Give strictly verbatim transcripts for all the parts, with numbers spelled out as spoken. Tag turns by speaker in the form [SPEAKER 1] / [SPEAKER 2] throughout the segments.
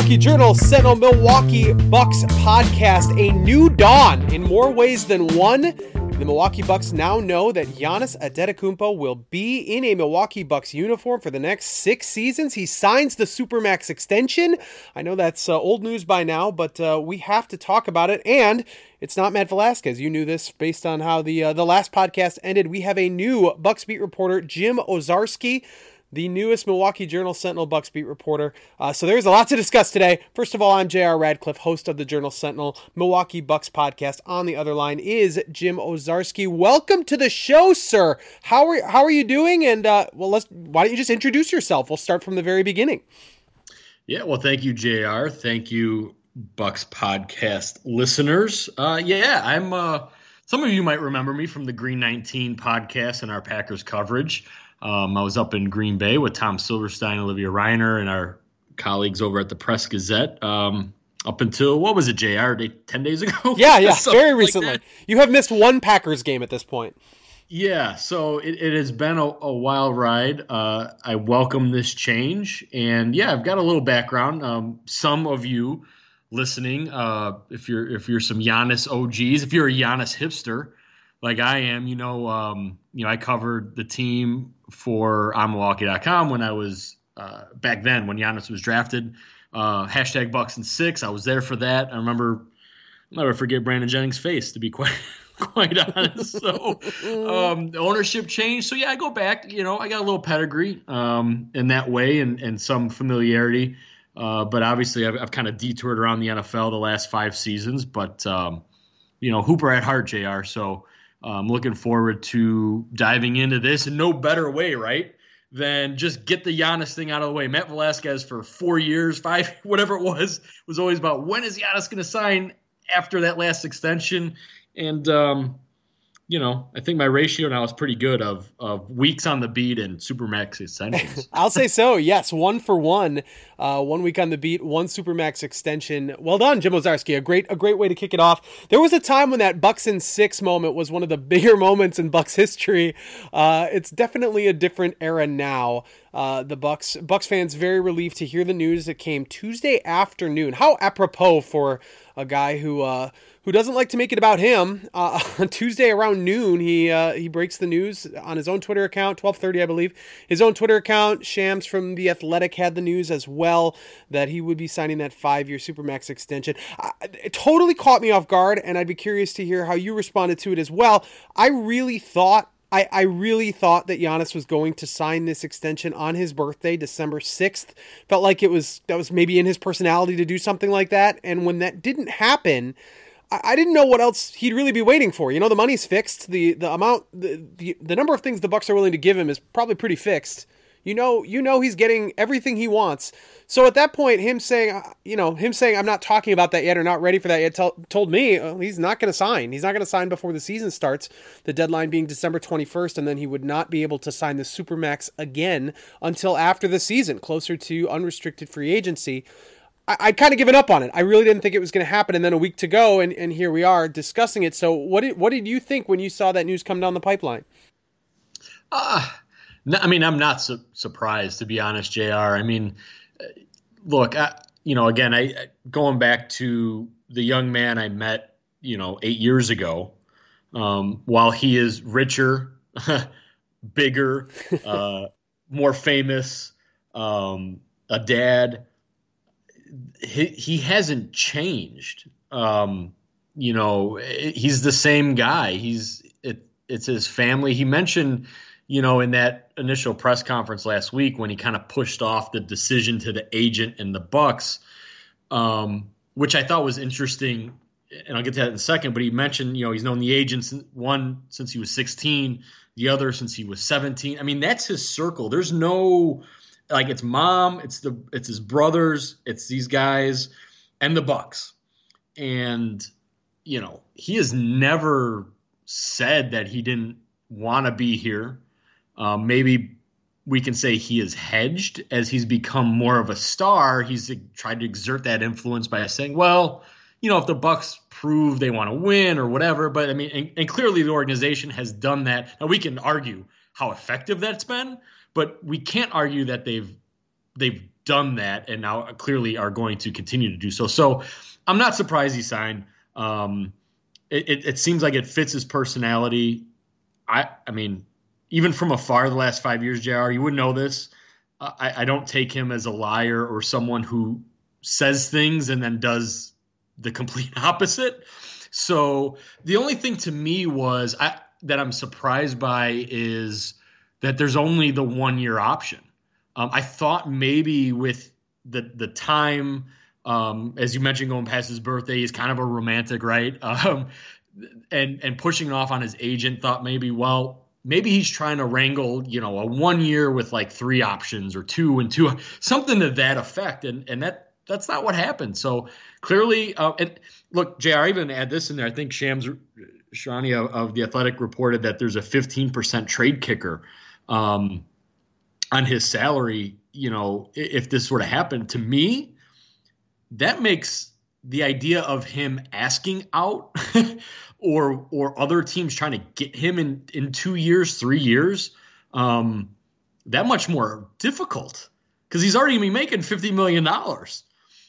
[SPEAKER 1] Milwaukee Journal Sentinel Milwaukee Bucks podcast, a new dawn in more ways than one. The Milwaukee Bucks now know that Giannis Antetokounmpo will be in a Milwaukee Bucks uniform for the next six seasons. He signs the Supermax extension. I know that's uh, old news by now, but uh, we have to talk about it. And it's not Matt Velasquez. You knew this based on how the uh, the last podcast ended. We have a new Bucks beat reporter, Jim Owczarski, the newest Milwaukee Journal Sentinel Bucks beat reporter. Uh, so there's a lot to discuss today. First of all, I'm J R Radcliffe, host of the Journal Sentinel Milwaukee Bucks podcast. On the other line is Jim Owczarski. Welcome to the show, sir. How are how are you doing? And uh, well, let's why don't you just introduce yourself? We'll start from the very beginning.
[SPEAKER 2] Yeah, well, thank you, J R. Thank you, Bucks podcast listeners. Uh, yeah, I'm. Uh, some of you might remember me from the Green nineteen podcast and our Packers coverage. Um, I was up in Green Bay with Tom Silverstein, Olivia Reiner, and our colleagues over at the Press Gazette um, up until, what was it, J R, ten days ago?
[SPEAKER 1] Yeah, yeah, very recently. Like you have missed one Packers game at this point.
[SPEAKER 2] Yeah, so it, it has been a, a wild ride. Uh, I welcome this change. And, yeah, I've got a little background. Um, some of you listening, uh, if you're if you're some Giannis O Gs, if you're a Giannis hipster, like I am, you know, um, you know, I covered the team for on Milwaukee dot com when I was uh, back then when Giannis was drafted. Uh, hashtag Bucks and six. I was there for that. I remember, I'll never forget Brandon Jennings' face, to be quite quite honest. So um, the ownership changed. So yeah, I go back. You know, I got a little pedigree um, in that way and and some familiarity. Uh, but obviously, I've, I've kind of detoured around the N F L the last five seasons. But um, you know, Hooper at heart, J R. So. I'm looking forward to diving into this in no better way, right, than just get the Giannis thing out of the way. Matt Velasquez for four years, five, whatever it was, was always about when is Giannis going to sign after that last extension. And, um, you know, I think my ratio now is pretty good of of weeks on the beat and Supermax extensions.
[SPEAKER 1] I'll say so, yes, one for one. Uh, one week on the beat, one Supermax extension. Well done, Jim Owczarski. A great, a great way to kick it off. There was a time when that Bucks in six moment was one of the bigger moments in Bucks history. Uh, it's definitely a different era now. Uh, the Bucks, Bucks fans very relieved to hear the news that came Tuesday afternoon. How apropos for a guy who uh, who doesn't like to make it about him. Uh, on Tuesday around noon, he uh, he breaks the news on his own Twitter account, twelve thirty, I believe. His own Twitter account, Shams from The Athletic, had the news as well that he would be signing that five-year Supermax extension. Uh, it totally caught me off guard, and I'd be curious to hear how you responded to it as well. I really thought I, I really thought that Giannis was going to sign this extension on his birthday, December sixth. Felt like it was that was maybe in his personality to do something like that. And when that didn't happen, I, I didn't know what else he'd really be waiting for. You know, the money's fixed. The the amount, the, the the number of things the Bucks are willing to give him is probably pretty fixed. You know, you know he's getting everything he wants. So at that point, him saying, you know, him saying, I'm not talking about that yet or not ready for that yet, tell, told me oh, he's not going to sign. He's not going to sign before the season starts, the deadline being December twenty-first, and then he would not be able to sign the Supermax again until after the season, closer to unrestricted free agency. I, I'd kind of given up on it. I really didn't think it was going to happen, and then a week to go, and, and here we are discussing it. So what did, what did you think when you saw that news come down the pipeline?
[SPEAKER 2] Ah. Uh. No, I mean, I'm not su- surprised, to be honest, J R. I mean, look, I, you know, again, I going back to the young man I met, you know, eight years ago, um, while he is richer, bigger, uh, more famous, um, a dad, he, he hasn't changed. Um, you know, he's the same guy. He's it, it's his family. He mentioned, you know, in that initial press conference last week when he kind of pushed off the decision to the agent and the Bucks, um, which I thought was interesting, and I'll get to that in a second, but he mentioned, you know, he's known the agent, one since he was sixteen, the other since he was seventeen. I mean, that's his circle. There's no, like, it's mom, it's the it's his brothers, it's these guys, and the Bucks. And, you know, he has never said that he didn't want to be here. Um, maybe we can say he is hedged as he's become more of a star. He's tried to exert that influence by saying, well, you know, if the Bucks prove they want to win or whatever. But I mean, and, and clearly the organization has done that. Now we can argue how effective that's been, but we can't argue that they've they've done that and now clearly are going to continue to do so. So I'm not surprised he signed. Um, it, it, it seems like it fits his personality. I, I mean, even from afar the last five years, J R, you wouldn't know this. I, I don't take him as a liar or someone who says things and then does the complete opposite. So the only thing to me was I, that I'm surprised by is that there's only the one year option. Um, I thought maybe with the the time, um, as you mentioned, going past his birthday, he's kind of a romantic, right? Um, and and pushing off on his agent, thought maybe, well, maybe he's trying to wrangle, you know, a one year with like three options or two and two, something to that effect. And and that that's not what happened. So clearly, uh, and look, J R, I even add this in there. I think Shams Charania of, of The Athletic reported that there's a fifteen percent trade kicker um, on his salary. You know, if this were to happen to me, that makes the idea of him asking out or or other teams trying to get him in, in two years, three years, um, that much more difficult because he's already going to be making fifty million dollars.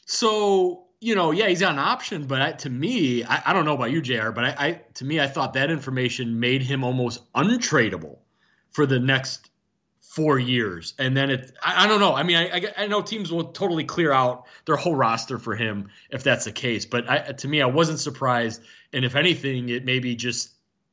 [SPEAKER 2] So, you know, yeah, he's got an option, but I, to me, I, I don't know about you, J R, but I, I to me, I thought that information made him almost untradeable for the next four years. And then it, I, I don't know. I mean, I, I, I know teams will totally clear out their whole roster for him if that's the case. But I, to me, I wasn't surprised. And if anything, it maybe just,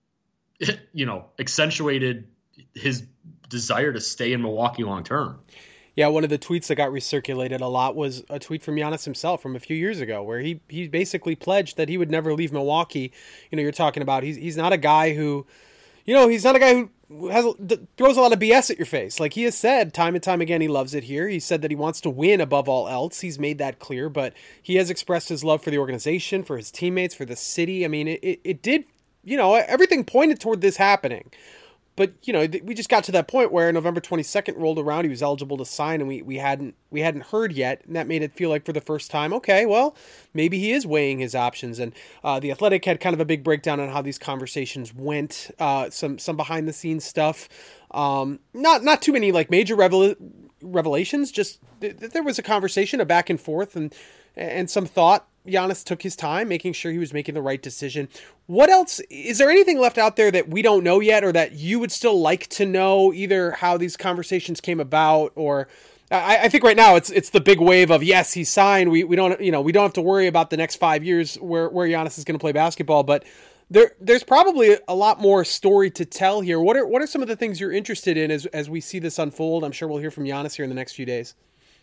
[SPEAKER 2] you know, accentuated his desire to stay in Milwaukee long term.
[SPEAKER 1] Yeah, one of the tweets that got recirculated a lot was a tweet from Giannis himself from a few years ago where he he basically pledged that he would never leave Milwaukee. You know, you're talking about he's he's not a guy who, you know, he's not a guy who has throws a lot of B S at your face. Like he has said time and time again, he loves it here. He said that he wants to win above all else. He's made that clear, but he has expressed his love for the organization, for his teammates, for the city. I mean, it, it, it did, you know, everything pointed toward this happening. But, you know, we just got to that point where November twenty-second rolled around. He was eligible to sign, and we, we hadn't we hadn't heard yet. And that made it feel like for the first time, okay, well, maybe he is weighing his options. And uh, The Athletic had kind of a big breakdown on how these conversations went, uh, some some behind the scenes stuff. Um, not not too many like major revel- revelations. Just th- there was a conversation, a back and forth, and and some thought. Giannis took his time, making sure he was making the right decision. What else? Is there anything left out there that we don't know yet or that you would still like to know, either how these conversations came about or I, I think right now it's it's the big wave of, yes, he signed. We we don't, you know, we don't have to worry about the next five years where, where Giannis is going to play basketball, but there there's probably a lot more story to tell here. What are what are some of the things you're interested in as, as we see this unfold? I'm sure we'll hear from Giannis here in the next few days.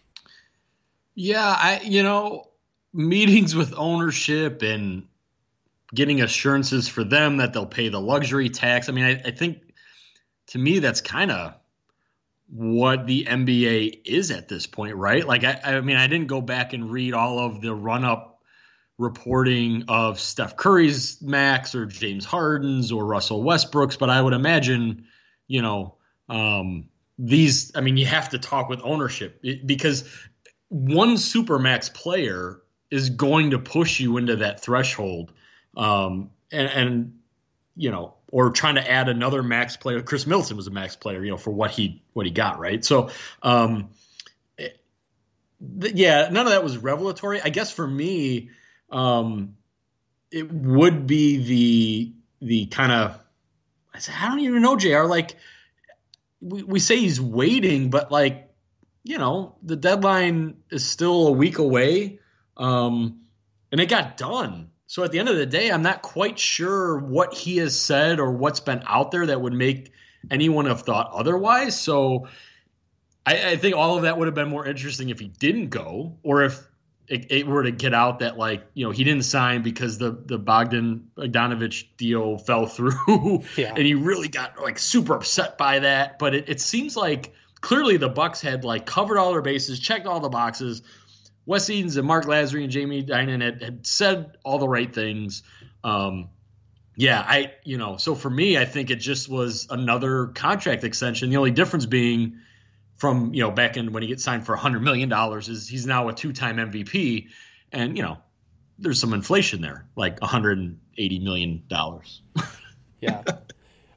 [SPEAKER 2] Yeah, I you know, meetings with ownership and getting assurances for them that they'll pay the luxury tax. I mean, I, I think to me, that's kind of what the N B A is at this point, right? Like, I, I mean, I didn't go back and read all of the run-up reporting of Steph Curry's max or James Harden's or Russell Westbrook's, but I would imagine, you know, um, these, I mean, you have to talk with ownership because one Supermax player is going to push you into that threshold. Um, and, and, you know, or trying to add another max player. Chris Middleton was a max player, you know, for what he, what he got. Right. So, um, th- yeah, none of that was revelatory. I guess for me, um, it would be the, the kind of, I said, I don't even know, J R, like we, we say he's waiting, but like, you know, the deadline is still a week away. Um, and it got done. So at the end of the day, I'm not quite sure what he has said or what's been out there that would make anyone have thought otherwise. So I, I think all of that would have been more interesting if he didn't go, or if it, it were to get out that, like, you know, he didn't sign because the, the Bogdan Bogdanovic deal fell through yeah. and he really got like super upset by that. But it, it seems like clearly the Bucks had like covered all their bases, checked all the boxes. Wes Edens and Mark Lazary and Jamie Dinan had, had said all the right things. Um, yeah, I, you know, so for me, I think it just was another contract extension. The only difference being from, you know, back in when he gets signed for one hundred million dollars is he's now a two-time M V P. And, you know, there's some inflation there, like one hundred eighty million dollars.
[SPEAKER 1] Yeah.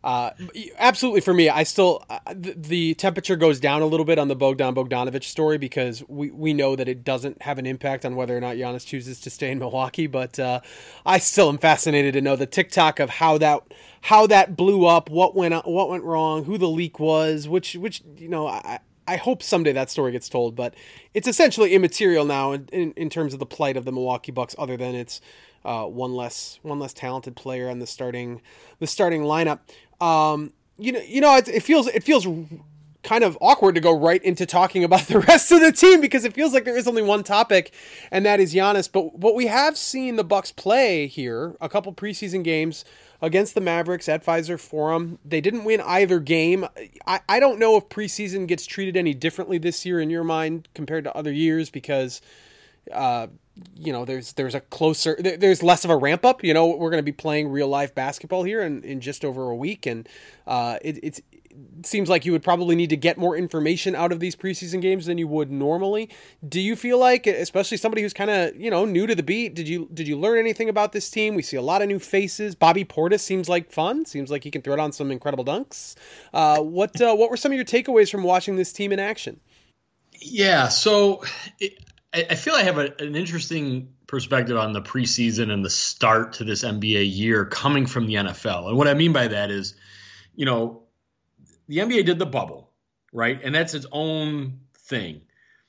[SPEAKER 1] Uh, absolutely, for me, I still uh, the, the temperature goes down a little bit on the Bogdan Bogdanovic story because we, we know that it doesn't have an impact on whether or not Giannis chooses to stay in Milwaukee. But uh, I still am fascinated to know the TikTok of how that how that blew up, what went what went wrong, who the leak was, which which you know I. I hope someday that story gets told, but it's essentially immaterial now in, in, in terms of the plight of the Milwaukee Bucks, other than it's uh, one less one less talented player on the starting the starting lineup. Um, you know, you know, it, it feels it feels kind of awkward to go right into talking about the rest of the team because it feels like there is only one topic, and that is Giannis. But what we have seen the Bucks play here, a couple preseason games against the Mavericks at Pfizer Forum. They didn't win either game. I, I don't know if preseason gets treated any differently this year in your mind compared to other years because, uh, you know, there's there's a closer, there, there's less of a ramp up. You know, we're going to be playing real life basketball here in, in just over a week. And uh, it, it's, it seems like you would probably need to get more information out of these preseason games than you would normally. Do you feel like, especially somebody who's kind of, you know, new to the beat, did you did you learn anything about this team? We see a lot of new faces. Bobby Portis seems like fun. Seems like he can throw down some incredible dunks. Uh, what uh, what were some of your takeaways from watching this team in action?
[SPEAKER 2] Yeah, so it, I feel I have a, an interesting perspective on the preseason and the start to this N B A year coming from the N F L. And what I mean by that is, you know, the N B A did the bubble, right? And that's its own thing.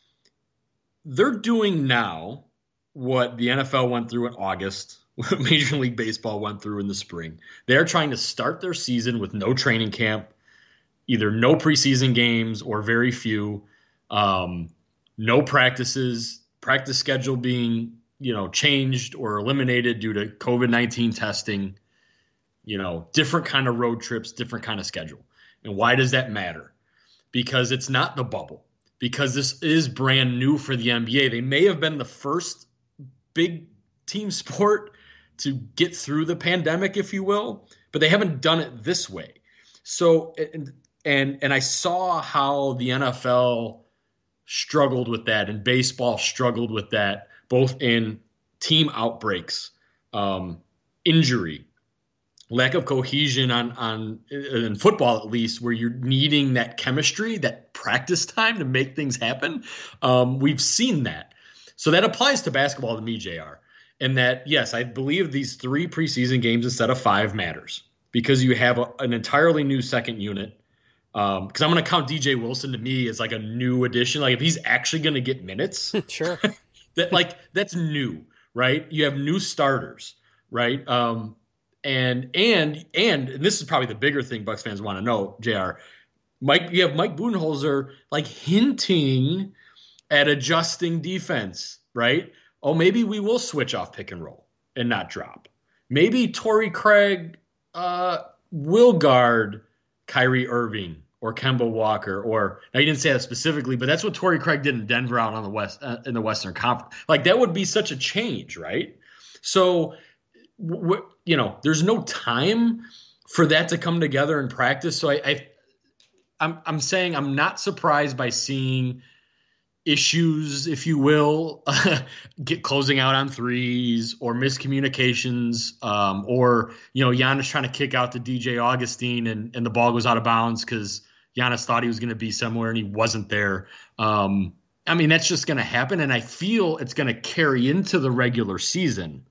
[SPEAKER 2] They're doing now what the N F L went through in August, what Major League Baseball went through in the spring. They're trying to start their season with no training camp, either no preseason games or very few, um, no practices, practice schedule being, you know, changed or eliminated due to COVID nineteen testing, you know, different kind of road trips, different kind of schedule. And why does that matter? Because it's not the bubble. Because this is brand new for the N B A. They may have been the first big team sport to get through the pandemic, if you will, but they haven't done it this way. So, and and, and I saw how the N F L struggled with that and baseball struggled with that, both in team outbreaks, um, injury, lack of cohesion on, on in football, at least, where you're needing that chemistry, that practice time to make things happen. Um, we've seen that. So that applies to basketball to me, J R. And that, yes, I believe these three preseason games instead of five matters because you have a, an entirely new second unit. Um, because I'm going to count D J Wilson to me as like a new addition. Like if he's actually going to get minutes,
[SPEAKER 1] sure,
[SPEAKER 2] that like that's new, right? You have new starters, right? Um, and and and and this is probably the bigger thing Bucks fans want to know, J R. Mike, you have Mike Budenholzer like hinting at adjusting defense, right? Oh, maybe we will switch off pick and roll and not drop. Maybe Torrey Craig uh, will guard Kyrie Irving or Kemba Walker, or now he didn't say that specifically, but that's what Torrey Craig did in Denver out on the west uh, in the Western Conference. Like that would be such a change, right? So, w- you know, there's no time for that to come together in practice. So I, I I'm I'm saying I'm not surprised by seeing issues, if you will, get closing out on threes or miscommunications, um, or, you know, Giannis trying to kick out to D J Augustine and, and the ball goes out of bounds because Giannis thought he was going to be somewhere and he wasn't there. Um, I mean, that's just going to happen. And I feel it's going to carry into the regular season.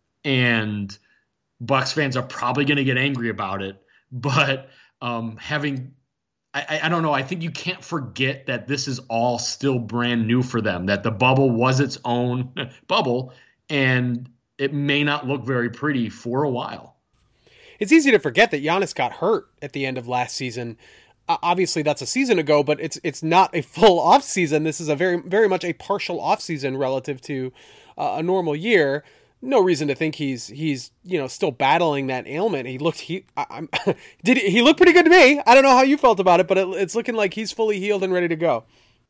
[SPEAKER 2] And Bucks fans are probably going to get angry about it. But um, having I, I don't know. I think you can't forget that this is all still brand new for them, that the bubble was its own bubble, and it may not look very pretty for a while.
[SPEAKER 1] It's easy to forget that Giannis got hurt at the end of last season. Uh, obviously, that's a season ago, but it's it's not a full off season. This is a very very much a partial off season relative to uh, a normal year. No reason to think he's he's you know still battling that ailment. He looked he I, I'm, did he, he looked pretty good to me. I don't know how you felt about it, but it, it's looking like he's fully healed and ready to go.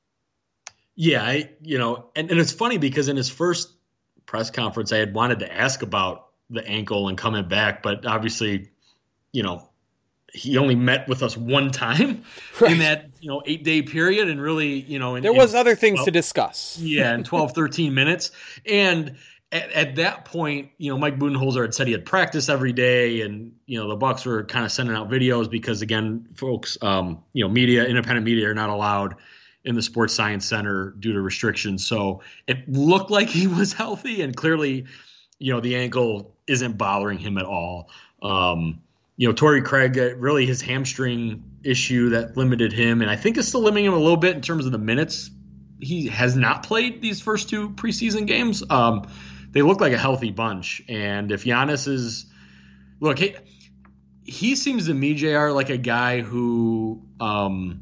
[SPEAKER 2] Yeah, I you know, and, and it's funny because in his first press conference, I had wanted to ask about the ankle and coming back, but obviously, you know, he only met with us one time right. in that you know eight day period, and really you know in,
[SPEAKER 1] there was
[SPEAKER 2] in,
[SPEAKER 1] other things
[SPEAKER 2] well,
[SPEAKER 1] to discuss.
[SPEAKER 2] Yeah, in twelve, thirteen minutes, and. at, at that point, you know, Mike Budenholzer had said he had practice every day, and you know the Bucks were kind of sending out videos because, again, folks, um, you know, media, independent media are not allowed in the Sports Science Center due to restrictions. So it looked like he was healthy, and clearly, you know, the ankle isn't bothering him at all. Um, you know, Torrey Craig, uh, really his hamstring issue that limited him, and I think it's still limiting him a little bit in terms of the minutes. He has not played these first two preseason games. Um, they look like a healthy bunch. And if Giannis is – look, he, he seems to me, J R, like a guy who um,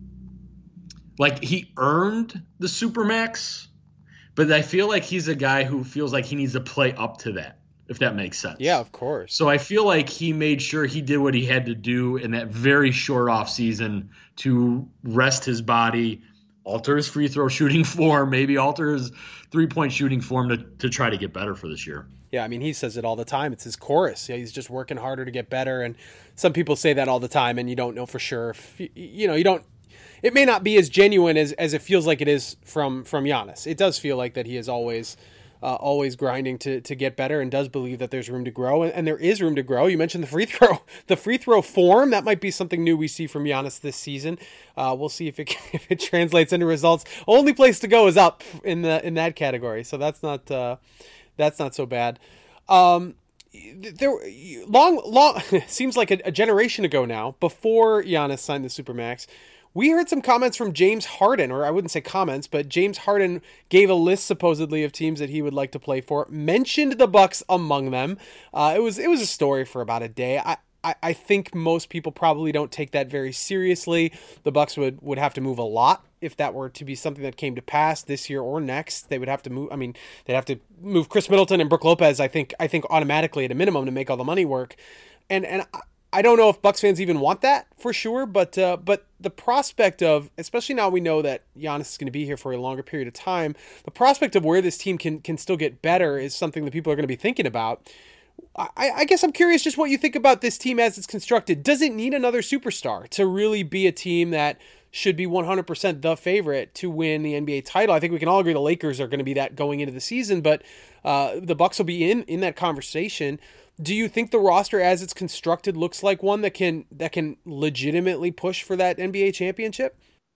[SPEAKER 2] – like he earned the Supermax, but I feel like he's a guy who feels like he needs to play up to that, if that makes sense.
[SPEAKER 1] Yeah, of course.
[SPEAKER 2] So I feel like he made sure he did what he had to do in that very short off season to rest his body, alter his free throw shooting form, maybe alter his three-point shooting form to, to try to get better for this year.
[SPEAKER 1] Yeah, I mean, he says it all the time. It's his chorus. Yeah, he's just working harder to get better. And some people say that all the time, and you don't know for sure. If, you know, you don't. It may not be as genuine as, as it feels like it is from from Giannis. It does feel like that he is always uh, always grinding to to get better, and does believe that there's room to grow, and, and there is room to grow. You mentioned the free throw, the free throw form. That might be something new we see from Giannis this season. Uh, we'll see if it if it translates into results. Only place to go is up in the in that category, so that's not uh, that's not so bad. Um, there long long seems like a, a generation ago now, before Giannis signed the Supermax. We heard some comments from James Harden, or I wouldn't say comments, but James Harden gave a list supposedly of teams that he would like to play for, mentioned the Bucks among them. Uh, it was it was a story for about a day. I, I, I think most people probably don't take that very seriously. The Bucks would, would have to move a lot if that were to be something that came to pass this year or next. They would have to move. I mean, they'd have to move Chris Middleton and Brook Lopez. I think I think automatically at a minimum to make all the money work, and and. I, I don't know if Bucks fans even want that for sure, but uh, but the prospect of, especially now we know that Giannis is going to be here for a longer period of time, the prospect of where this team can can still get better is something that people are going to be thinking about. I, I guess I'm curious just what you think about this team as it's constructed. Does it need another superstar to really be a team that should be one hundred percent the favorite to win the N B A title? I think we can all agree the Lakers are going to be that going into the season, but uh, the Bucks will be in, in that conversation. Do you think the roster as it's constructed looks like one that can that can legitimately push for that N B A championship?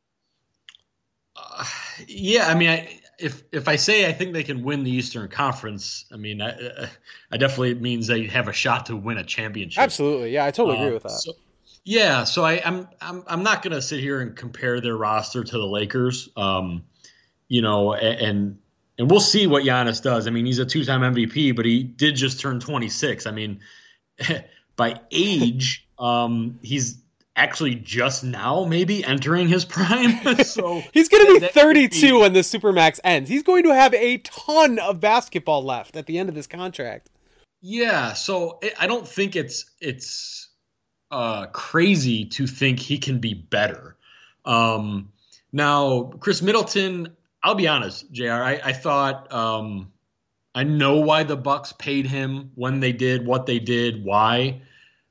[SPEAKER 2] Uh, yeah, I mean, I, if if I say I think they can win the Eastern Conference, I mean, I, I definitely means they have a shot to win a championship.
[SPEAKER 1] Absolutely, yeah, I totally agree
[SPEAKER 2] uh,
[SPEAKER 1] with that.
[SPEAKER 2] So, yeah, so I, I'm I'm I'm not going to sit here and compare their roster to the Lakers, um, you know, and. and And we'll see what Giannis does. I mean, he's a two-time M V P, but he did just turn twenty-six. I mean, by age, um, he's actually just now maybe entering his prime. So
[SPEAKER 1] he's going to be thirty-two when the Supermax ends. He's going to have a ton of basketball left at the end of this contract.
[SPEAKER 2] Yeah, so it, I don't think it's it's uh, crazy to think he can be better. Um, now, Chris Middleton, I'll be honest, J R, I, I thought um, I know why the Bucks paid him when they did, what they did, why.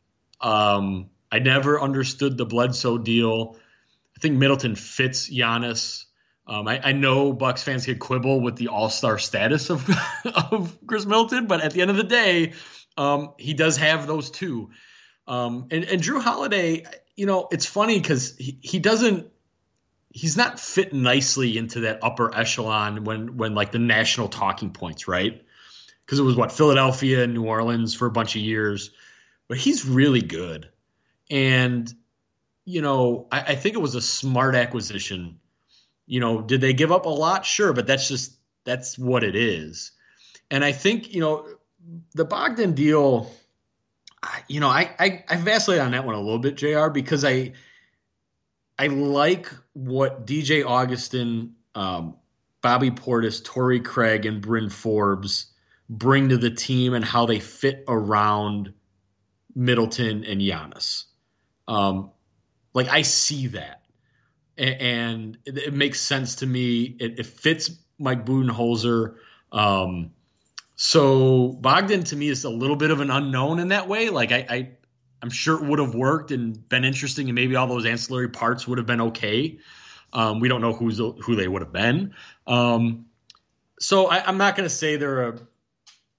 [SPEAKER 2] Um, I never understood the Bledsoe deal. I think Middleton fits Giannis. Um, I, I know Bucks fans could quibble with the all-star status of, of Chris Middleton, but at the end of the day, um, he does have those two. Um, and, and Drew Holiday, you know, it's funny because he, he doesn't, he's not fit nicely into that upper echelon when, when like the national talking points, right? Because it was what, Philadelphia and New Orleans for a bunch of years, but he's really good. And, you know, I, I think it was a smart acquisition. You know, did they give up a lot? Sure, but that's just, that's what it is. And I think, you know, the Bogdan deal, you know, I, I, I vacillate on that one a little bit, J R, because I, I like what D J Augustin, um, Bobby Portis, Torrey Craig, and Bryn Forbes bring to the team and how they fit around Middleton and Giannis. Um, like, I see that. A- and it, it makes sense to me. It, it fits Mike Budenholzer. Um, so Bogdan, to me, is a little bit of an unknown in that way. Like, I, I I'm sure it would have worked and been interesting, and maybe all those ancillary parts would have been okay. Um, we don't know who's who they would have been. Um, so I, I'm not going to say they're a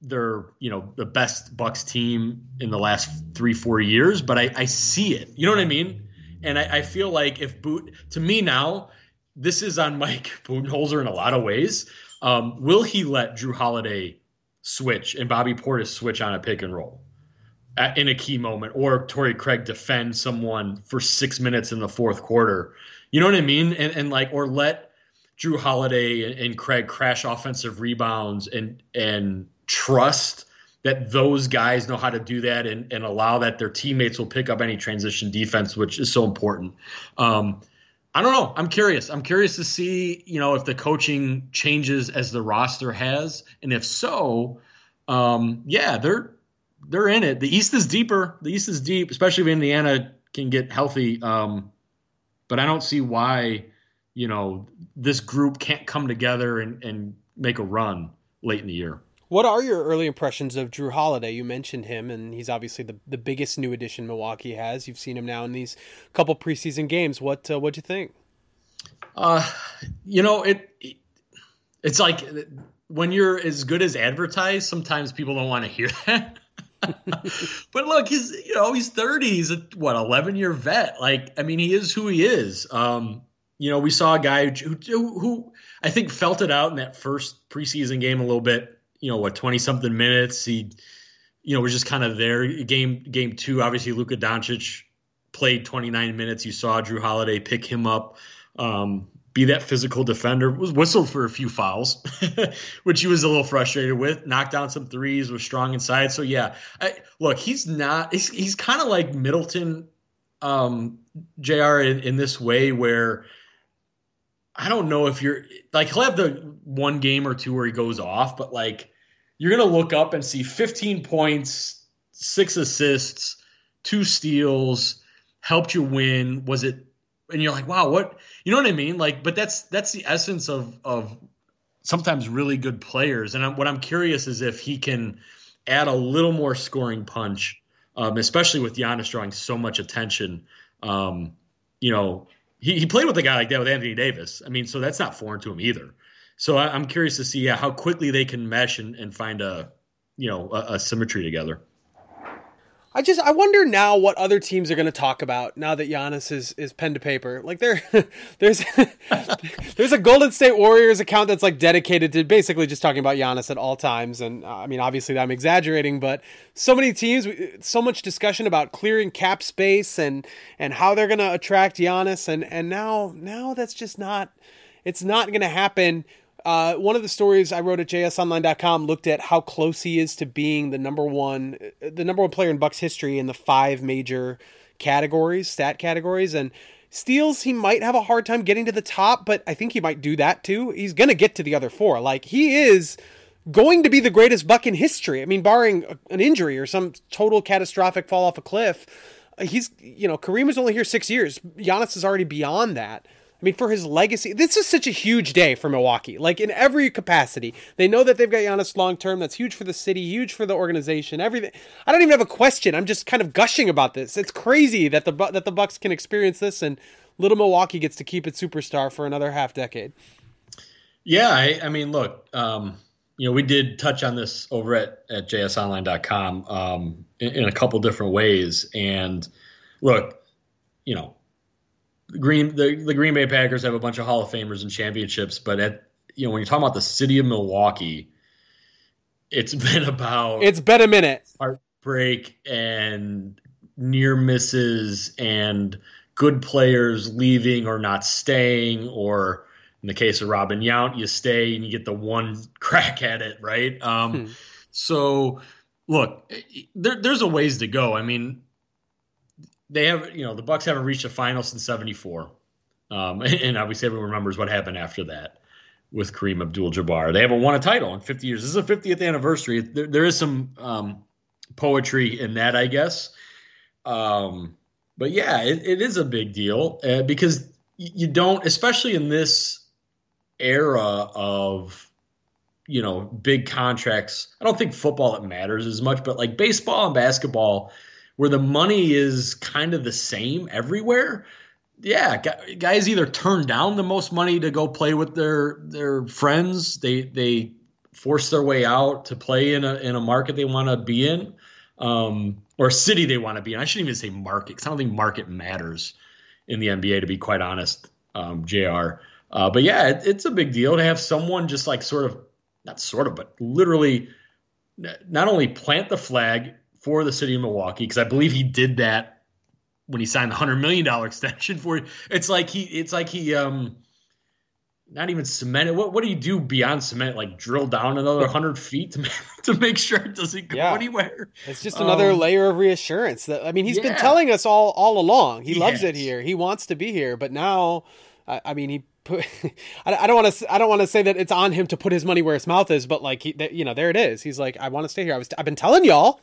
[SPEAKER 2] they're, you know, the best Bucks team in the last three, four years, but I, I see it. You know what I mean? And I, I feel like if Boot, to me now, this is on Mike Budenholzer in a lot of ways. Um, will he let Jrue Holiday switch and Bobby Portis switch on a pick and roll at, in a key moment, or Torrey Craig defend someone for six minutes in the fourth quarter? You know what I mean? And, and like, or let Jrue Holiday and, and Craig crash offensive rebounds and, and trust that those guys know how to do that, and, and allow that their teammates will pick up any transition defense, which is so important. Um, I don't know. I'm curious. I'm curious to see, you know, if the coaching changes as the roster has, and if so, um, yeah, they're they're in it. The East is deeper. The East is deep, especially if Indiana can get healthy. Um, but I don't see why, you know, this group can't come together and, and make a run late in the year.
[SPEAKER 1] What are your early impressions of Jrue Holiday? You mentioned him, and he's obviously the, the biggest new addition Milwaukee has. You've seen him now in these couple preseason games. What uh, what'd you think?
[SPEAKER 2] Uh, you know, it, it it's like when you're as good as advertised, sometimes people don't want to hear that. But look, he's you know he's thirty. He's a what eleven year vet. Like, I mean, he is who he is. Um, you know, we saw a guy who, who who I think felt it out in that first preseason game a little bit. You know, what, twenty something minutes. He, you know, was just kind of there. Game game two, obviously Luka Doncic played twenty-nine minutes. You saw Jrue Holiday pick him up, um, be that physical defender. Was whistled for a few fouls, which he was a little frustrated with. Knocked down some threes, was strong inside. So yeah, I, look, he's not. He's, he's kind of like Middleton, um, J R, in, in this way where I don't know if you're like he'll have the one game or two where he goes off, but like. You're going to look up and see fifteen points, six assists, two steals, helped you win. Was it, and you're like, wow, what, you know what I mean? Like, but that's, that's the essence of, of sometimes really good players. And I'm, what I'm curious is if he can add a little more scoring punch, um, especially with Giannis drawing so much attention. Um, you know, he, he played with a guy like that with Anthony Davis. I mean, so that's not foreign to him either. So I, I'm curious to see yeah, how quickly they can mesh and, and find a, you know, a, a symmetry together.
[SPEAKER 1] I just I wonder now what other teams are going to talk about now that Giannis is, is pen to paper. Like there, there's there's a Golden State Warriors account that's like dedicated to basically just talking about Giannis at all times. And uh, I mean, obviously I'm exaggerating, but so many teams, so much discussion about clearing cap space and and how they're going to attract Giannis. And and now now that's just not it's not going to happen. Uh, one of the stories I wrote at J S online dot com looked at how close he is to being the number one, the number one player in Bucks history in the five major categories, stat categories, and steals. He might have a hard time getting to the top, but I think he might do that too. He's going to get to the other four. Like he is going to be the greatest Buck in history. I mean, barring an injury or some total catastrophic fall off a cliff. He's, you know, Kareem was only here six years. Giannis is already beyond that. I mean, for his legacy, this is such a huge day for Milwaukee. Like in every capacity, they know that they've got Giannis long term. That's huge for the city, huge for the organization. Everything. I don't even have a question. I'm just kind of gushing about this. It's crazy that the that the Bucks can experience this, and little Milwaukee gets to keep its superstar for another half decade.
[SPEAKER 2] Yeah, I, I mean, look, um, you know, we did touch on this over at at J S online dot com um, in, in a couple different ways, and look, you know. Green the, the Green Bay Packers have a bunch of Hall of Famers and championships, but at you know when you're talking about the city of Milwaukee, it's been about
[SPEAKER 1] it's been a minute
[SPEAKER 2] heartbreak and near misses and good players leaving or not staying, or in the case of Robin Yount, you stay and you get the one crack at it, right? Um, hmm. So look, there, there's a ways to go. I mean. They have, you know, the Bucks haven't reached a final since seventy-four. Um, and obviously everyone remembers what happened after that with Kareem Abdul-Jabbar. They haven't won a title in fifty years. This is a fiftieth anniversary. There, there is some um, poetry in that, I guess. Um, but yeah, it, it is a big deal uh, because you don't, especially in this era of, you know, big contracts. I don't think football, it matters as much, but like baseball and basketball, where the money is kind of the same everywhere. Yeah, guys either turn down the most money to go play with their their friends. They they force their way out to play in a in a market they want to be in, um, or a city they want to be in. I shouldn't even say market, because I don't think market matters in the N B A, to be quite honest, um, J R. Uh, but yeah, it, it's a big deal to have someone just like sort of, not sort of, but literally not only plant the flag for the city of Milwaukee, because I believe he did that when he signed the hundred million dollar extension for it. It's like he, it's like he, um, not even cemented. What what do you do beyond cement? Like drill down another hundred feet to make, to make sure it doesn't go yeah. anywhere.
[SPEAKER 1] It's just another um, layer of reassurance. That I mean, he's yeah. been telling us all all along. He, he loves has. it here. He wants to be here. But now, I, I mean, he put. I, I don't want to. I don't want to say that it's on him to put his money where his mouth is. But like, he, you know, there it is. He's like, I want to stay here. I was. I've been telling y'all.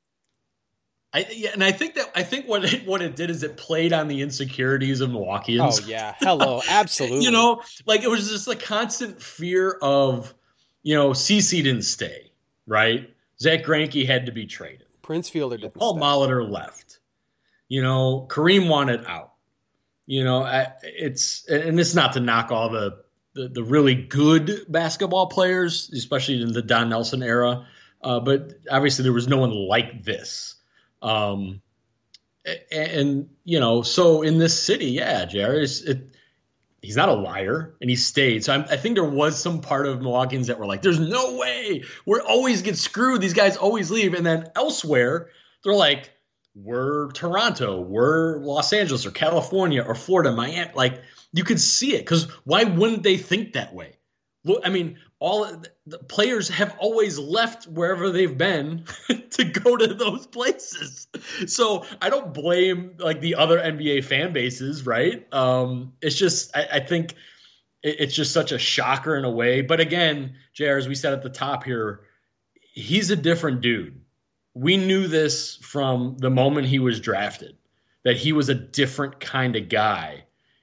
[SPEAKER 2] I, yeah, and I think that I think what it, what it did is it played on the insecurities of Milwaukeeans.
[SPEAKER 1] Oh yeah, hello, absolutely.
[SPEAKER 2] You know, like it was just a constant fear of, you know, Cece didn't stay, right? Zach Greinke had to be traded.
[SPEAKER 1] Prince Fielder didn't.
[SPEAKER 2] Paul
[SPEAKER 1] stay.
[SPEAKER 2] Molitor left. You know, Kareem wanted out. You know, I, it's and it's not to knock all the, the the really good basketball players, especially in the Don Nelson era, uh, but obviously there was no one like this. Um, and, and, you know, so in this city, yeah, Jared, it, he's not a liar and he stayed. So I'm, I think there was some part of Milwaukeeans that were like, there's no way, we're always get screwed. These guys always leave. And then elsewhere, they're like, we're Toronto, we're Los Angeles or California or Florida, Miami. Like you could see it, because why wouldn't they think that way? Look, I mean, all the players have always left wherever they've been to go to those places. So I don't blame like the other N B A fan bases, right? Um, it's just, I, I think it, it's just such a shocker in a way. But again, J R, as we said at the top here, he's a different dude. We knew this from the moment he was drafted, that he was a different kind of guy.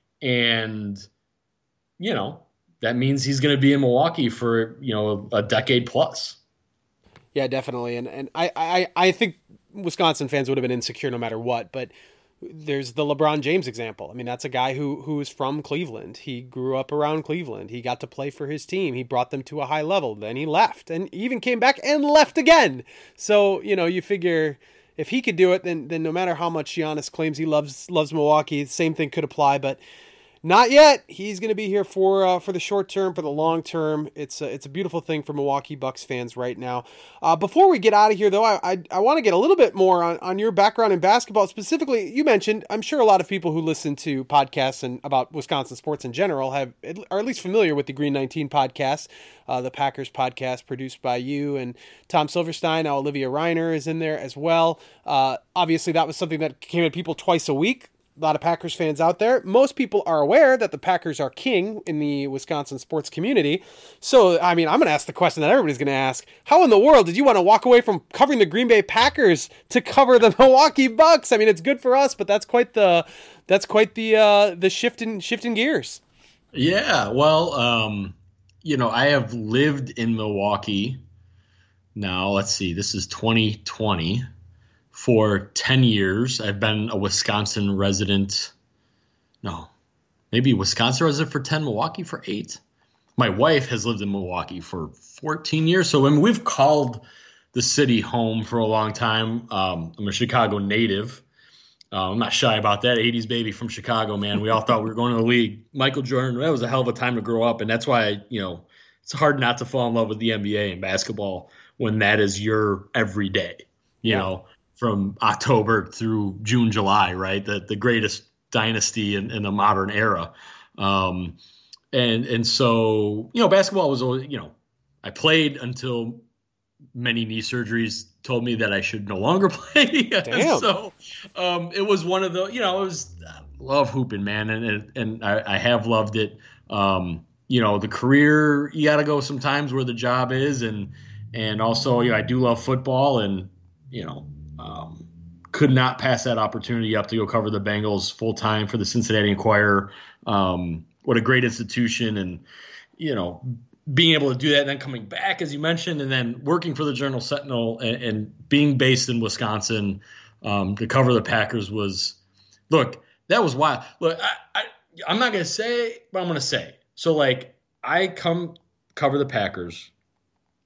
[SPEAKER 2] And, you know, that means he's going to be in Milwaukee for, you know, a, a decade plus.
[SPEAKER 1] Yeah, definitely. And and I, I, I think Wisconsin fans would have been insecure no matter what, but there's the LeBron James example. I mean, that's a guy who who is from Cleveland. He grew up around Cleveland. He got to play for his team. He brought them to a high level. Then he left and even came back and left again. So, you know, you figure if he could do it, then then no matter how much Giannis claims he loves loves Milwaukee, the same thing could apply. But not yet. He's going to be here for uh, for the short term, for the long term. It's a, it's a beautiful thing for Milwaukee Bucks fans right now. Uh, before we get out of here, though, I I, I want to get a little bit more on, on your background in basketball. Specifically, you mentioned, I'm sure a lot of people who listen to podcasts and about Wisconsin sports in general have are at least familiar with the Green nineteen podcast, uh, the Packers podcast produced by you and Tom Silverstein. Now Olivia Reiner is in there as well. Uh, obviously, that was something that came at people twice a week. A lot of Packers fans out there. Most people are aware that the Packers are king in the Wisconsin sports community. So, I mean, I'm going to ask the question that everybody's going to ask. How in the world did you want to walk away from covering the Green Bay Packers to cover the Milwaukee Bucks? I mean, it's good for us, but that's quite the that's quite the uh, the shift in shift in gears.
[SPEAKER 2] Yeah, well, um, you know, I have lived in Milwaukee now. Let's see, this is twenty twenty. For ten years. I've been a Wisconsin resident. No, maybe Wisconsin resident for ten, Milwaukee for eight. My wife has lived in Milwaukee for fourteen years. So I mean, we've called the city home for a long time. Um, I'm a Chicago native. Uh, I'm not shy about that. eighties baby from Chicago, man. We all thought we were going to the league. Michael Jordan, that was a hell of a time to grow up. And that's why, you know, it's hard not to fall in love with the N B A and basketball when that is your everyday, you yeah. know. From October through June, July, right? The the greatest dynasty in, in the modern era. Um, and and so, you know, basketball was always, you know, I played until many knee surgeries told me that I should no longer play.
[SPEAKER 1] Damn.
[SPEAKER 2] So um, it was one of the, you know, it was, I love hooping, man. And, and, and I, I have loved it. Um, you know, the career, you got to go sometimes where the job is. And, and also, you know, I do love football and, you know, Um, could not pass that opportunity up to go cover the Bengals full time for the Cincinnati Enquirer. Um, what a great institution, and you know, being able to do that, and then coming back, as you mentioned, and then working for the Journal Sentinel and, and being based in Wisconsin um, to cover the Packers was, look, that was wild. Look, I, I, I'm not gonna say, but I'm gonna say. So, like, I come cover the Packers.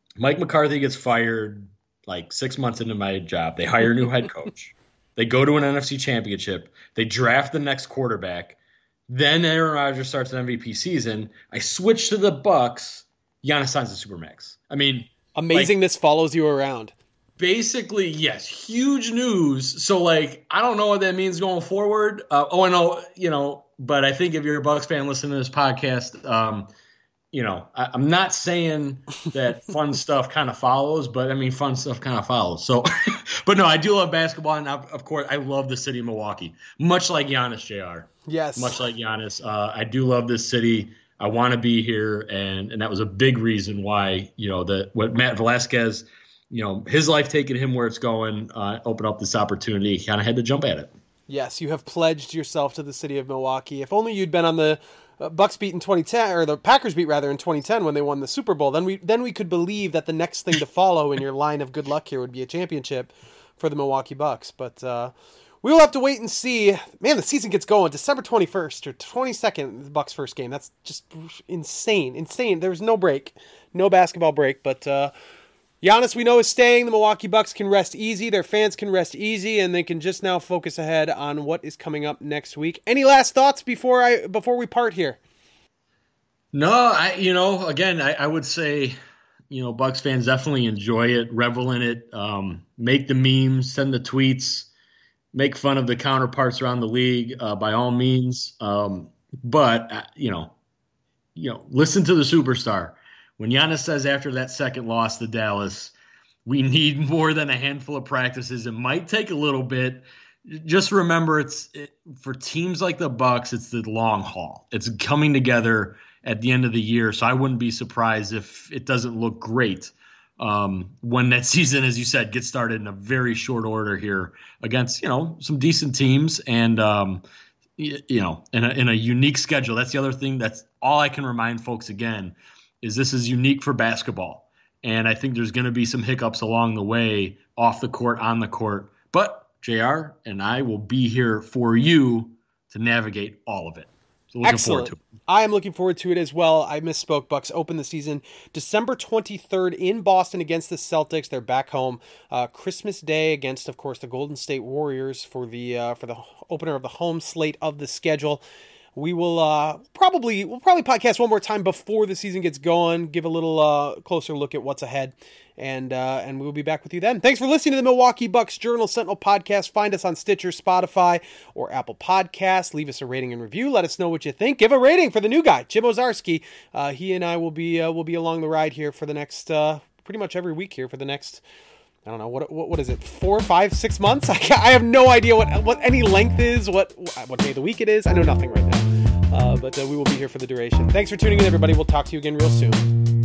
[SPEAKER 2] Mike McCarthy gets fired like six months into my job. They hire a new head coach. They go to an N F C championship. They draft the next quarterback. Then Aaron Rodgers starts an M V P season. I switch to the Bucks. Giannis signs a Supermax. I mean,
[SPEAKER 1] amazing. Like, this follows you around.
[SPEAKER 2] Basically, yes, huge news. So, like, I don't know what that means going forward. Uh, oh, I know, you know, but I think if you're a Bucks fan listening to this podcast, um, you know, I, I'm not saying that fun stuff kind of follows, but I mean, fun stuff kind of follows. So, but no, I do love basketball, and of course, I love the city of Milwaukee, much like Giannis, J R.
[SPEAKER 1] Yes,
[SPEAKER 2] much like Giannis. Uh, I do love this city. I want to be here, and and that was a big reason why, you know, that what Matt Velasquez, you know, his life taking him where it's going, uh, open up this opportunity. He kind of had to jump at it.
[SPEAKER 1] Yes, you have pledged yourself to the city of Milwaukee. If only you'd been on the uh, Bucks beat in twenty ten, or the Packers beat rather in twenty ten when they won the Super Bowl. Then we then we could believe that the next thing to follow in your line of good luck here would be a championship for the Milwaukee Bucks. But uh, we will have to wait and see. Man, the season gets going December twenty-first or twenty-second, the Bucks' first game. That's just insane, insane. There's no break, no basketball break, but. Uh, Giannis, we know, is staying. The Milwaukee Bucks can rest easy. Their fans can rest easy, and they can just now focus ahead on what is coming up next week. Any last thoughts before I before we part here?
[SPEAKER 2] No, I you know, again, I, I would say, you know, Bucks fans definitely enjoy it, revel in it, um, make the memes, send the tweets, make fun of the counterparts around the league, uh, by all means. Um, but uh, you know, you know, listen to the superstar. When Giannis says after that second loss to Dallas, we need more than a handful of practices. It might take a little bit. Just remember, it's it, for teams like the Bucks, it's the long haul. It's coming together at the end of the year, so I wouldn't be surprised if it doesn't look great um, when that season, as you said, gets started in a very short order here against, you know, some decent teams and um, you, you know, in a, in a unique schedule. That's the other thing. That's all I can remind folks again. Is this is unique for basketball. And I think there's going to be some hiccups along the way, off the court, on the court. But J R and I will be here for you to navigate all of it. So looking
[SPEAKER 1] Excellent.
[SPEAKER 2] forward to it.
[SPEAKER 1] I am looking forward to it as well. I misspoke. Bucks open the season December twenty-third in Boston against the Celtics. They're back home. Uh, Christmas Day against, of course, the Golden State Warriors for the uh, for the opener of the home slate of the schedule. We will uh, probably we'll probably podcast one more time before the season gets going, give a little uh, closer look at what's ahead, and uh, and we'll be back with you then. Thanks for listening to the Milwaukee Bucks Journal Sentinel podcast. Find us on Stitcher, Spotify, or Apple Podcasts. Leave us a rating and review. Let us know what you think. Give a rating for the new guy, Jim Owczarski. Uh, he and I will be uh, will be along the ride here for the next uh, pretty much every week here for the next. I don't know, what what what is it, four, five, six months? I, I have no idea what what any length is, what what day of the week it is. I know nothing right now. Uh, but uh, we will be here for the duration. Thanks for tuning in, everybody. We'll talk to you again real soon.